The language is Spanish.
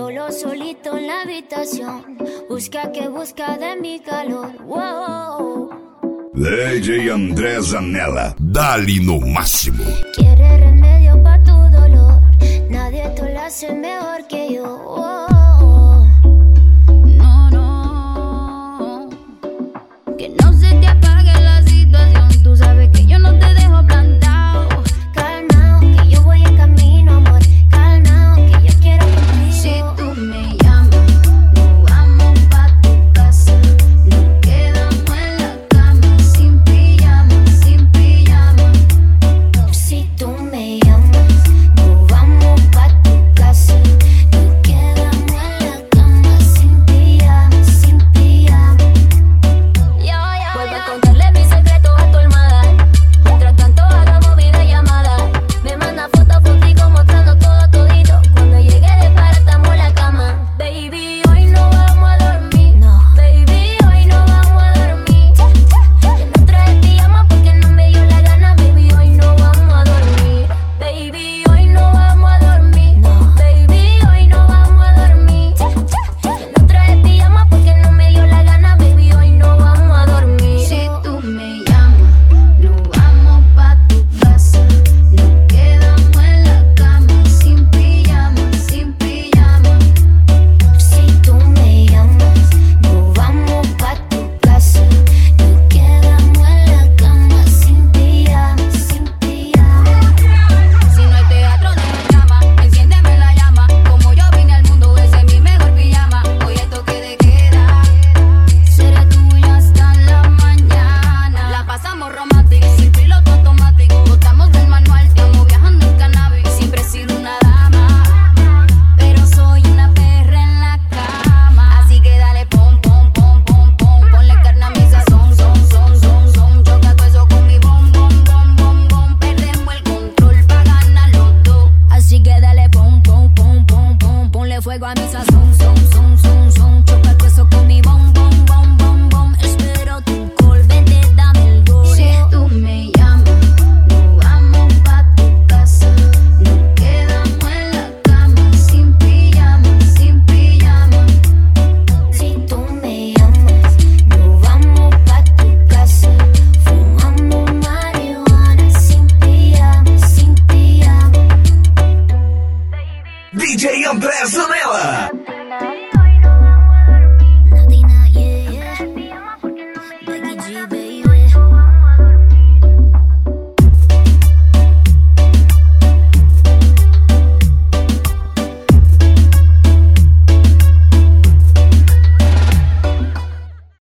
Solo, solito en la habitación. Busca que busca de mi calor. Wow. DJ André Zanella, dali no máximo. Quiere remedio pa' tu dolor. Nadie te lo hace mejor que yo. Wow. No, no. Que no se te apague la situación. Tú sabes que yo no te dejo plantado. Calmao, que yo voy en camino, amor. Calmao, que yo quiero contigo. Si tú me llamas, nos vamos pa' tu casa. Nos quedamos en la cama, sin pijama, sin pijama. Si tú me llamas, nos vamos pa' tu casa. Nos quedamos en la cama, sin pijama, sin pijama. Vuelve a contarle mis secretos a tu almohada. Mientras tanto hagamos videollamada. Me manda fotico mostrando todo todito. Cuando llegue de para estamos en la cama. Baby, hoy no vamos a dormir. No. Baby, hoy no vamos a dormir. Que no traje pijama porque no me dio la gana. Baby, hoy no vamos a dormir. Baby, hoy no vamos a dormir. No. Baby, hoy no vamos a dormir. Que no traje pijama porque no me dio la gana. Baby, hoy no vamos a dormir. Si tú me llamas, nos vamos pa' tu casa. Nos quedamos en la cama, sin pijama, sin pijama. Si tú me llamas, nos vamos pa' tu casa. Nos quedamos en la cama, sin pijama, sin pijama. Si no hay teatro, no hay drama. Enciéndeme la llama. Como yo vine al mundo, ese es mi mejor pijama. Hoy es toque de queda. Seré tuya hasta la mañana. La pasamos romántica, sin piloto automático. Botamos del manual, estamos viajando en cannabis. Siempre he sido una dama, pero soy una perra en la cama. Así que dale pom, pom, pom, pom, pom. Ponle carne a mi sazón, son. Choca todo eso con mi bom, bom, bom, bom, bom. Perdemos el control pa' ganar los dos. Así que dale pom, pom, pom, pom, pom. Ponle fuego a mi sazón, son. Choca todo eso con mi bom, bom, bom, bom, bom. Espero tu call, vente, dame el gol. Si tú me llamas, nos vamos pa' tu casa. Nos quedamos en la cama, sin pijama, sin pijama. Si tú me llamas, nos vamos pa' tu casa. Fumamos marihuana, sin pijama, sin pijama. DJ André Zanella.